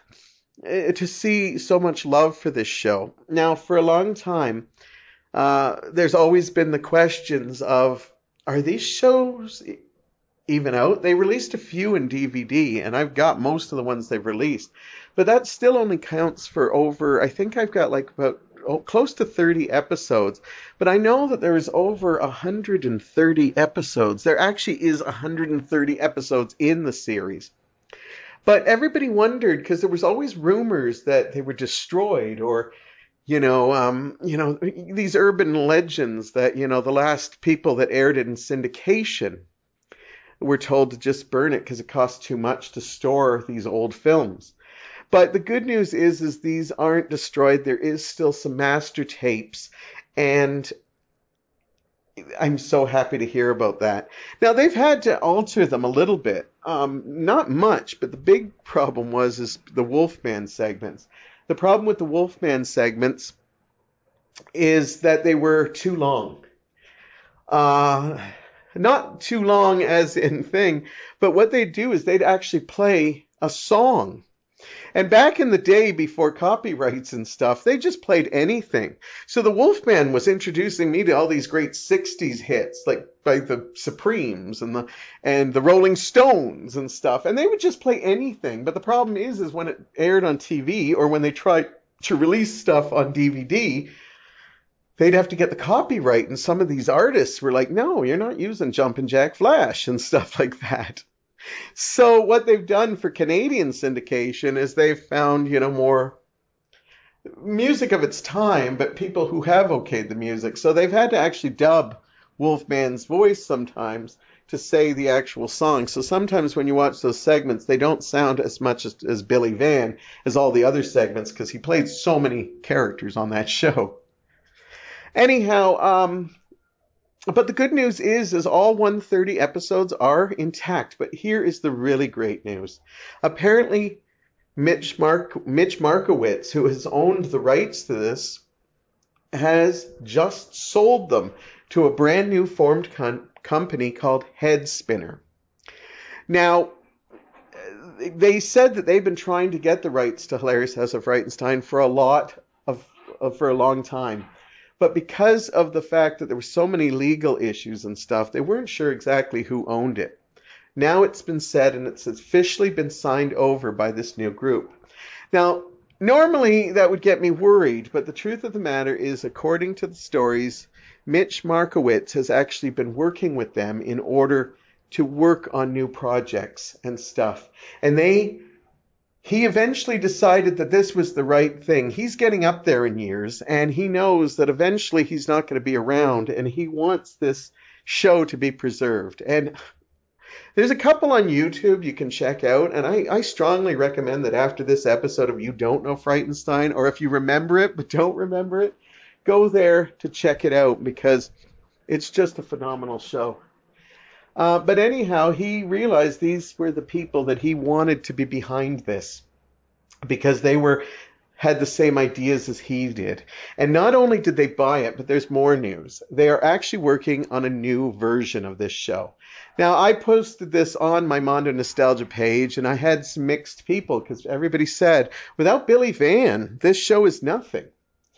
to see so much love for this show. Now, for a long time, there's always been the questions of, are these shows even out? They released a few in DVD, and I've got most of the ones they've released. But that still only counts for over, I think I've got like about close to 30 episodes, but I know that there is over 130 episodes. There actually is 130 episodes in the series. But everybody wondered, because there was always rumors that they were destroyed, or, these urban legends that, the last people that aired it in syndication were told to just burn it because it cost too much to store these old films. But the good news is these aren't destroyed. There is still some master tapes, and I'm so happy to hear about that. Now, they've had to alter them a little bit. Not much, but the big problem is the Wolfman segments. The problem with the Wolfman segments is that they were too long. Not too long as in thing, but what they'd do is they'd actually play a song. And back in the day, before copyrights and stuff, they just played anything. So the Wolfman was introducing me to all these great 60s hits, like by the Supremes and the Rolling Stones and stuff. And they would just play anything. But the problem is when it aired on TV, or when they tried to release stuff on DVD, they'd have to get the copyright. And some of these artists were like, no, you're not using Jumpin' Jack Flash and stuff like that. So what they've done for Canadian syndication is they've found, more music of its time, but people who have okayed the music. So they've had to actually dub Wolfman's voice sometimes to say the actual song. So sometimes when you watch those segments, they don't sound as much as Billy Van as all the other segments because he played so many characters on that show. Anyhow, but the good news is all 130 episodes are intact. But here is the really great news. Apparently, Mitch Markowitz, who has owned the rights to this, has just sold them to a brand new formed company called Headspinner. Now, they said that they've been trying to get the rights to Hilarious House of Frightenstein for a long time. But because of the fact that there were so many legal issues and stuff, they weren't sure exactly who owned it. Now it's been said, and it's officially been signed over by this new group. Now, normally that would get me worried, but the truth of the matter is, according to the stories, Mitch Markowitz has actually been working with them in order to work on new projects and stuff. And he eventually decided that this was the right thing. He's getting up there in years, and he knows that eventually he's not going to be around, and he wants this show to be preserved. And there's a couple on YouTube you can check out, and I strongly recommend that after this episode of You Don't Know Frightenstein, or if you remember it but don't remember it, go there to check it out because it's just a phenomenal show. But anyhow, he realized these were the people that he wanted to be behind this because they had the same ideas as he did. And not only did they buy it, but there's more news. They are actually working on a new version of this show. Now, I posted this on my Mondo Nostalgia page, and I had some mixed people because everybody said, without Billy Van, this show is nothing.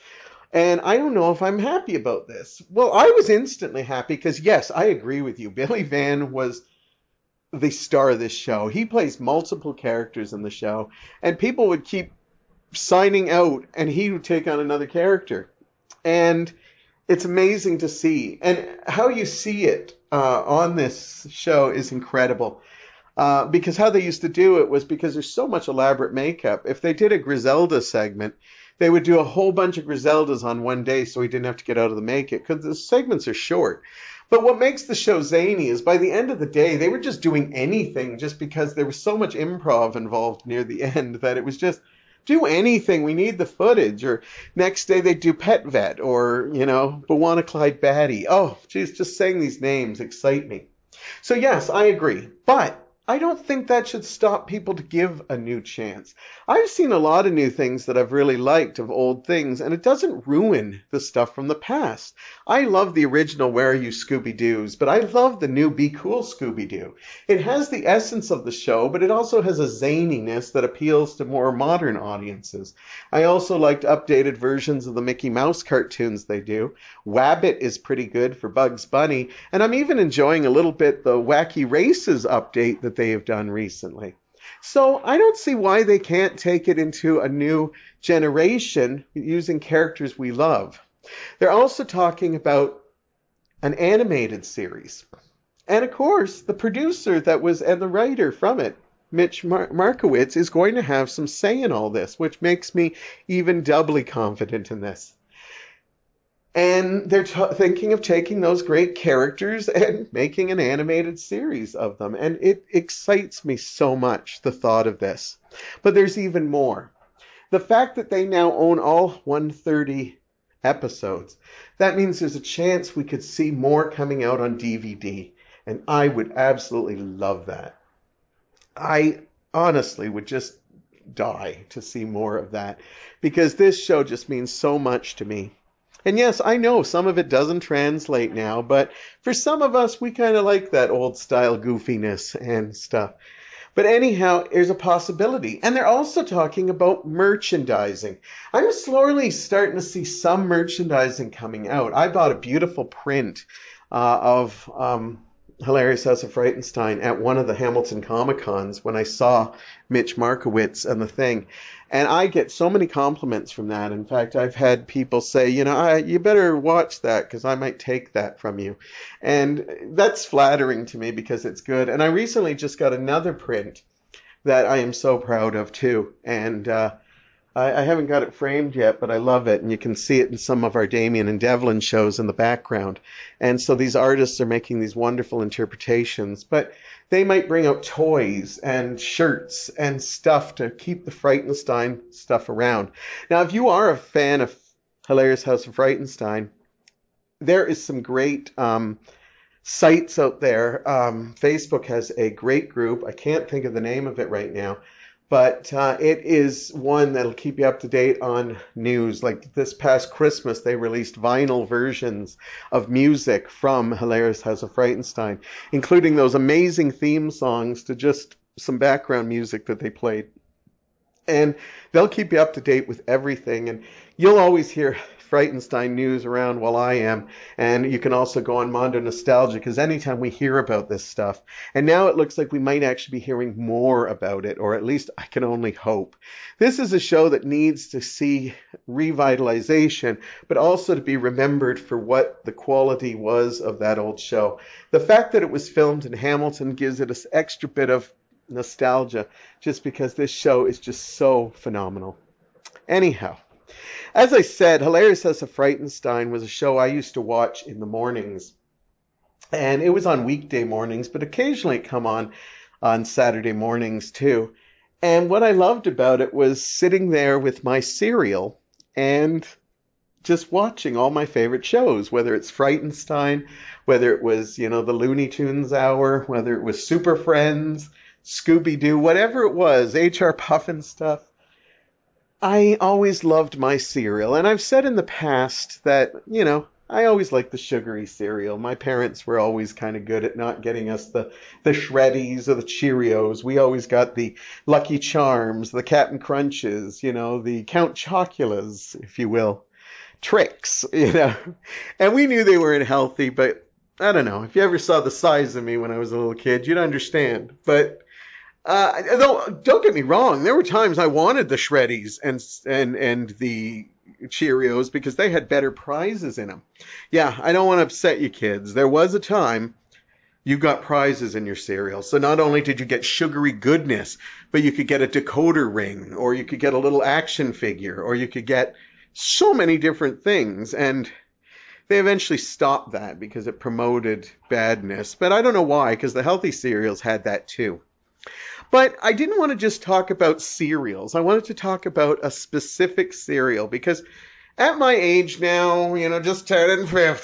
And I don't know if I'm happy about this. Well, I was instantly happy because, yes, I agree with you. Billy Van was the star of this show. He plays multiple characters in the show, and people would keep signing out, and he would take on another character. And it's amazing to see. And how you see it on this show is incredible. Because how they used to do it was because there's so much elaborate makeup. If they did a Griselda segment, they would do a whole bunch of Griseldas on one day so he didn't have to get out of the makeup because the segments are short. But what makes the show zany is by the end of the day, they were just doing anything just because there was so much improv involved near the end that it was just, do anything. We need the footage. Or next day they do Pet Vet or, Bawana Clyde Batty. Oh, geez, just saying these names excite me. So yes, I agree. But I don't think that should stop people to give a new chance. I've seen a lot of new things that I've really liked of old things, and it doesn't ruin the stuff from the past. I love the original Where Are You Scooby-Doos, but I love the new Be Cool Scooby-Doo. It has the essence of the show, but it also has a zaniness that appeals to more modern audiences. I also liked updated versions of the Mickey Mouse cartoons they do. Wabbit is pretty good for Bugs Bunny, and I'm even enjoying a little bit the Wacky Races update that they have done recently. So I don't see why they can't take it into a new generation using characters we love. They're also talking about an animated series. And of course, the producer and the writer from it, Mitch Markowitz, is going to have some say in all this, which makes me even doubly confident in this. And they're thinking of taking those great characters and making an animated series of them. And it excites me so much, the thought of this. But there's even more. The fact that they now own all 130 episodes, that means there's a chance we could see more coming out on DVD. And I would absolutely love that. I honestly would just die to see more of that. Because this show just means so much to me. And yes, I know some of it doesn't translate now, but for some of us, we kind of like that old style goofiness and stuff. But anyhow, there's a possibility. And they're also talking about merchandising. I'm slowly starting to see some merchandising coming out. I bought a beautiful print of Hilarious House of Frightenstein at one of the Hamilton Comic Cons when I saw Mitch Markowitz and the thing. And I get so many compliments from that. In fact, I've had people say, you better watch that because I might take that from you. And that's flattering to me because it's good. And I recently just got another print that I am so proud of too. And I haven't got it framed yet, but I love it, and you can see it in some of our Damien and Devlin shows in the background. And so these artists are making these wonderful interpretations, but they might bring out toys and shirts and stuff to keep the Frightenstein stuff around. Now, if you are a fan of Hilarious House of Frightenstein, there is some great sites out there. Facebook has a great group. I can't think of the name of it right now, but it is one that'll keep you up to date on news. Like this past Christmas, they released vinyl versions of music from Hilarious House of Frightenstein, including those amazing theme songs to just some background music that they played. And they'll keep you up to date with everything. And you'll always hear Frightenstein news around while I am. And you can also go on Mondo Nostalgia, because anytime we hear about this stuff, and now it looks like we might actually be hearing more about it, or at least I can only hope. This is a show that needs to see revitalization, but also to be remembered for what the quality was of that old show. The fact that it was filmed in Hamilton gives it an extra bit of nostalgia, just because this show is just so phenomenal. Anyhow, as I said, Hilarious House of Frightenstein was a show I used to watch in the mornings. And it was on weekday mornings, but occasionally it come on Saturday mornings too. And what I loved about it was sitting there with my cereal and just watching all my favorite shows, whether it's Frightenstein, whether it was, the Looney Tunes Hour, whether it was Super Friends, Scooby-Doo, whatever it was, H.R. Puffin stuff. I always loved my cereal, and I've said in the past that, I always liked the sugary cereal. My parents were always kind of good at not getting us the Shreddies or the Cheerios. We always got the Lucky Charms, the Cap'n Crunches, the Count Choculas, if you will, Tricks, And we knew they weren't healthy, but I don't know. If you ever saw the size of me when I was a little kid, you'd understand. But though, don't get me wrong, there were times I wanted the Shreddies and the Cheerios because they had better prizes in them. Yeah, I don't want to upset you kids. There was a time you got prizes in your cereal. So not only did you get sugary goodness, but you could get a decoder ring, or you could get a little action figure, or you could get so many different things. And they eventually stopped that because it promoted badness. But I don't know why, because the healthy cereals had that too. But I didn't want to just talk about cereals. I wanted to talk about a specific cereal because at my age now, just turning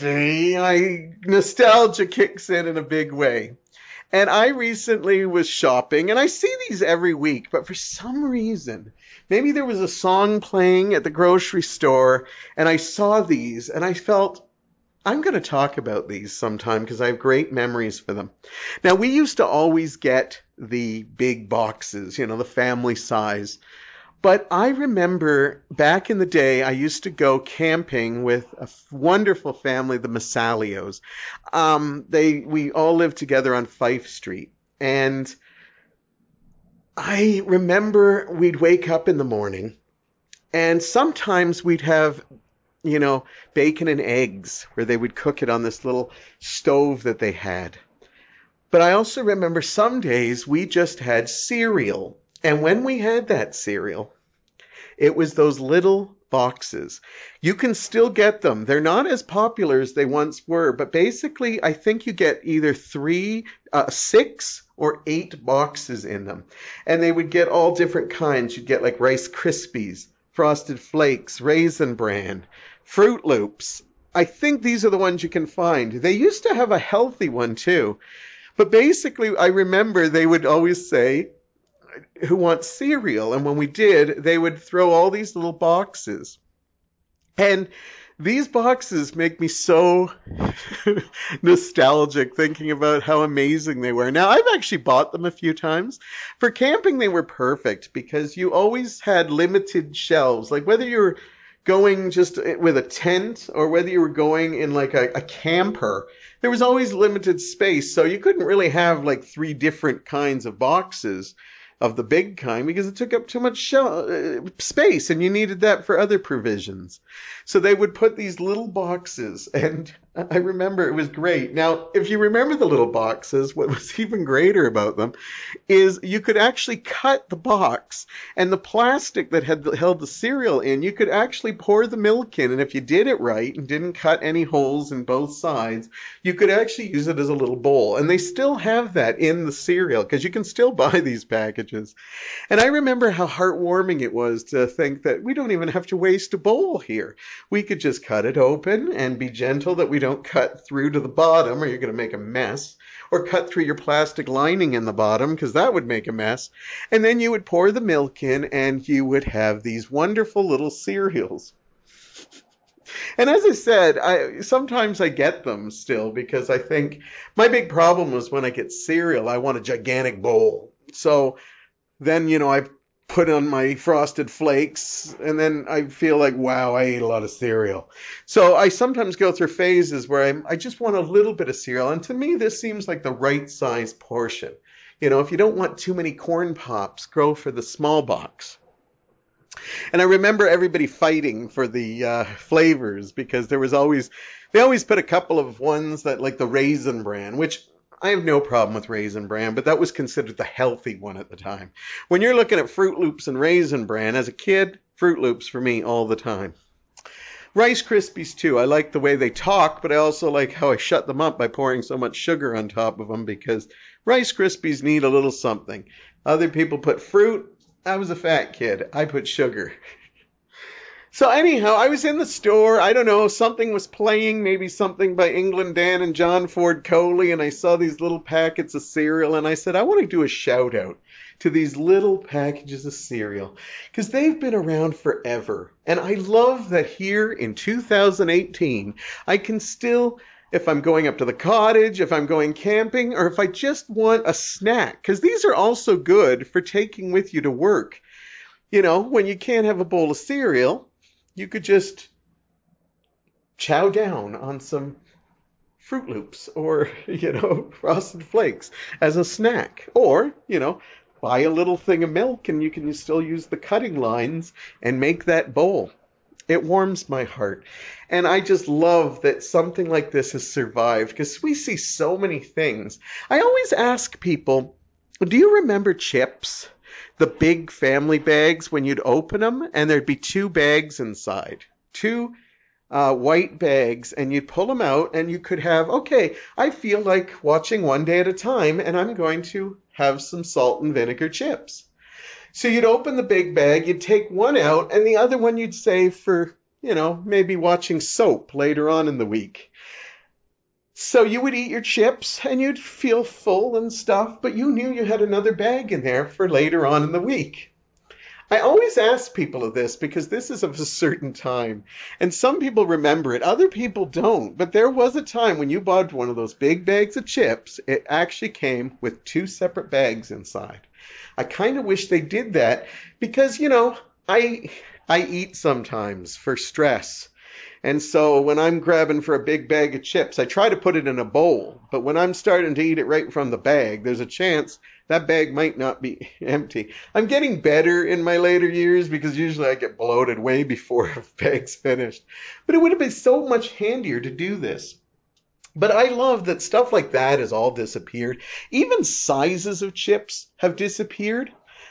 50, nostalgia kicks in a big way. And I recently was shopping, and I see these every week, but for some reason, maybe there was a song playing at the grocery store, and I saw these, and I felt, I'm going to talk about these sometime because I have great memories for them. Now, we used to always get the big boxes, the family size. But I remember back in the day, I used to go camping with a wonderful family, the Massalios. We all lived together on Fife Street. And I remember we'd wake up in the morning, and sometimes we'd have bacon and eggs, where they would cook it on this little stove that they had. But I also remember some days we just had cereal. And when we had that cereal, it was those little boxes. You can still get them. They're not as popular as they once were, but basically I think you get either 6 or 8 boxes in them. And they would get all different kinds. You'd get like Rice Krispies, Frosted Flakes, Raisin Bran, Fruit Loops. I think these are the ones you can find. They used to have a healthy one too. But basically, I remember they would always say, who wants cereal? And when we did, they would throw all these little boxes. And these boxes make me so nostalgic thinking about how amazing they were. Now, I've actually bought them a few times. For camping, they were perfect because you always had limited shelves. Like whether you were going just with a tent or whether you were going in like a camper, there was always limited space. So you couldn't really have like 3 different kinds of boxes of the big kind because it took up too much space and you needed that for other provisions. So they would put these little boxes, and I remember it was great. Now, if you remember the little boxes, what was even greater about them is you could actually cut the box, and the plastic that had held the cereal in, you could actually pour the milk in. And if you did it right and didn't cut any holes in both sides, you could actually use it as a little bowl. And they still have that in the cereal because you can still buy these packages. And I remember how heartwarming it was to think that we don't even have to waste a bowl here. We could just cut it open and be gentle that we don't cut through to the bottom or you're going to make a mess, or cut through your plastic lining in the bottom because that would make a mess. And then you would pour the milk in and you would have these wonderful little cereals. And as I said, sometimes I get them still because I think my big problem was when I get cereal, I want a gigantic bowl. So then, I put on my Frosted Flakes, and then I feel like, wow, I ate a lot of cereal. So I sometimes go through phases where I just want a little bit of cereal. And to me, this seems like the right size portion. If you don't want too many corn pops, go for the small box. And I remember everybody fighting for the flavors because they always put a couple of ones that like the Raisin Bran, which I have no problem with Raisin Bran, but that was considered the healthy one at the time. When you're looking at Fruit Loops and Raisin Bran, as a kid, Fruit Loops for me all the time. Rice Krispies too. I like the way they talk, but I also like how I shut them up by pouring so much sugar on top of them because Rice Krispies need a little something. Other people put fruit. I was a fat kid. I put sugar. So anyhow, I was in the store. I don't know, something was playing, maybe something by England Dan and John Ford Coley, and I saw these little packets of cereal, and I said, I want to do a shout out to these little packages of cereal because they've been around forever. And I love that here in 2018, I can still, if I'm going up to the cottage, if I'm going camping, or if I just want a snack, because these are also good for taking with you to work. When you can't have a bowl of cereal, you could just chow down on some Fruit Loops or, Frosted Flakes as a snack. Or, buy a little thing of milk and you can still use the cutting lines and make that bowl. It warms my heart. And I just love that something like this has survived because we see so many things. I always ask people, do you remember chips? The big family bags when you'd open them and there'd be 2 bags inside. 2 white bags, and you'd pull them out and you could have, okay, I feel like watching One Day at a Time and I'm going to have some salt and vinegar chips. So you'd open the big bag, you'd take one out, and the other one you'd save for, maybe watching soap later on in the week. So you would eat your chips and you'd feel full and stuff, but you knew you had another bag in there for later on in the week. I always ask people of this because this is of a certain time, and some people remember it, other people don't. But there was a time when you bought one of those big bags of chips, it actually came with 2 separate bags inside. I kind of wish they did that because, I eat sometimes for stress. And so when I'm grabbing for a big bag of chips, I try to put it in a bowl. But when I'm starting to eat it right from the bag, there's a chance that bag might not be empty. I'm getting better in my later years because usually I get bloated way before a bag's finished. But it would have been so much handier to do this. But I love that stuff like that has all disappeared. Even sizes of chips have disappeared.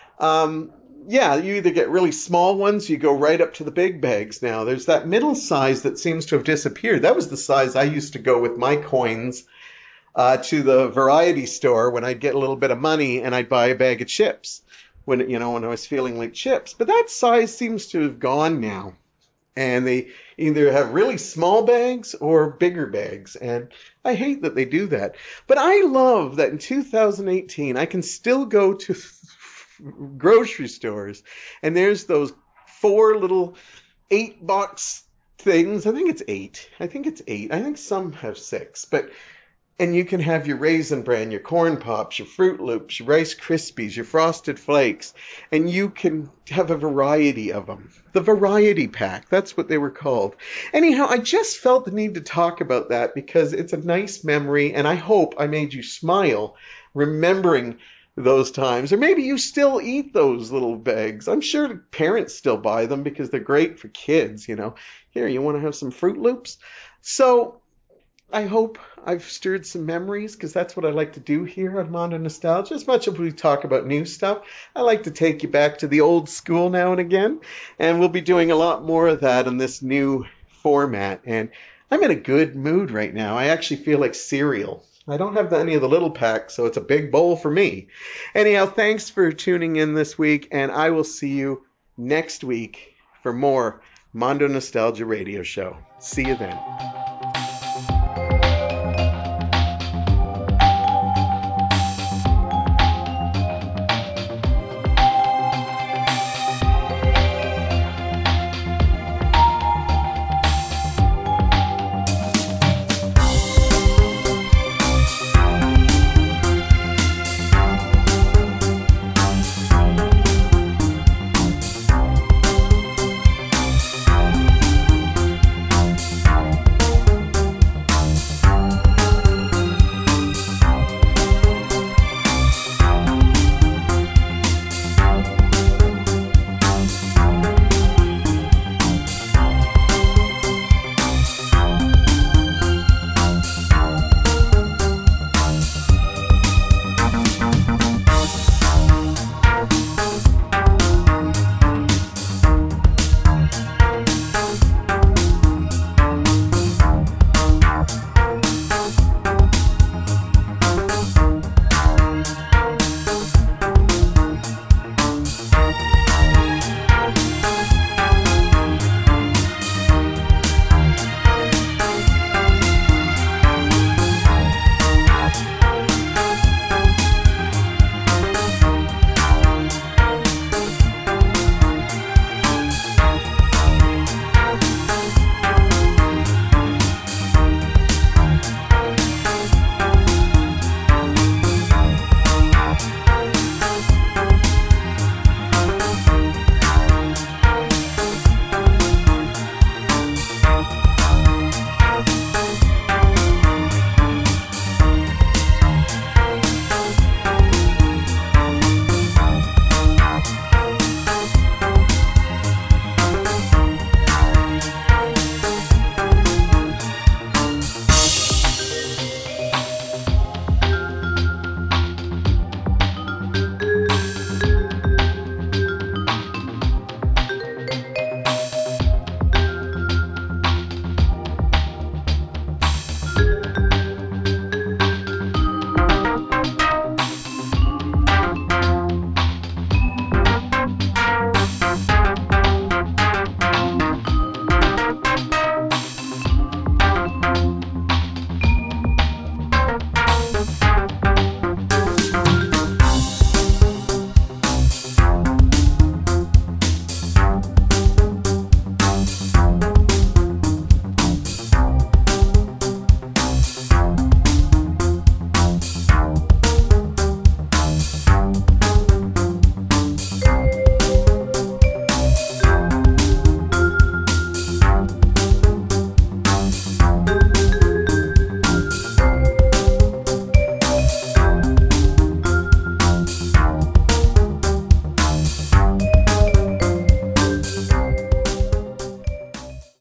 Yeah, you either get really small ones, you go right up to the big bags now. There's that middle size that seems to have disappeared. That was the size I used to go with my coins to the variety store when I'd get a little bit of money and I'd buy a bag of chips when I was feeling like chips. But that size seems to have gone now. And they either have really small bags or bigger bags. And I hate that they do that. But I love that in 2018, I can still go to grocery stores and there's those 4 little 8-box things. I think it's 8. I think some have 6. And you can have your Raisin Bran, your Corn Pops, your Fruit Loops, your Rice Krispies, your Frosted Flakes, and you can have a variety of them. The variety pack, that's what they were called. Anyhow, I just felt the need to talk about that because it's a nice memory, and I hope I made you smile remembering those times. Or maybe you still eat those little bags. I'm sure parents still buy them because they're great for kids, Here, you want to have some Fruit Loops? So I hope I've stirred some memories, because that's what I like to do here on Mondo Nostalgia. As much as we talk about new stuff, I like to take you back to the old school now and again. And we'll be doing a lot more of that in this new format. And I'm in a good mood right now. I actually feel like cereal. I don't have any of the little packs, so it's a big bowl for me. Anyhow, thanks for tuning in this week, and I will see you next week for more Mondo Nostalgia Radio Show. See you then.